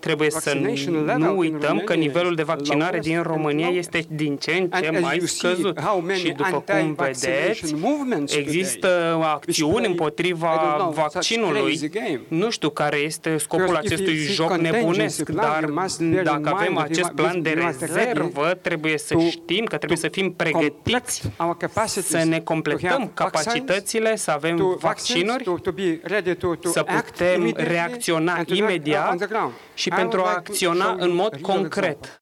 Trebuie să nu uităm că nivelul de vaccinare din România este din ce în ce mai scăzut. Și după cum vedeți, există acțiuni împotriva vaccinului. Nu știu care este scopul acestui joc nebunesc, dar dacă avem acest plan de rezervă, trebuie să știm că trebuie să fim pregătiți să ne completăm capacitățile, să avem vaccinuri, să putem reacționa imediat și pentru a acționa în mod concret.